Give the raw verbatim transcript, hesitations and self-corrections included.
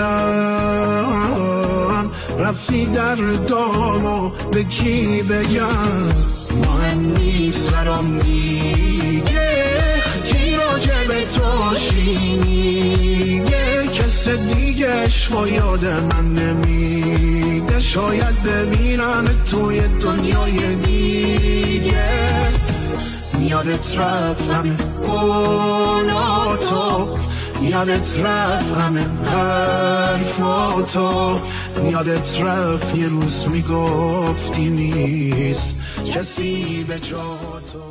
دلم رفتی در دامو به کی بگم مهم نیست برام میگه کی راجع به تو چی میگه کس دیگه با یاد من نمیده شاید ببینم توی دنیای دیگه یادت رفت همه گناهاتو یادت رفت همه حرفاتو یادت رفت یه روز میگفتی نیست کسی به جا تو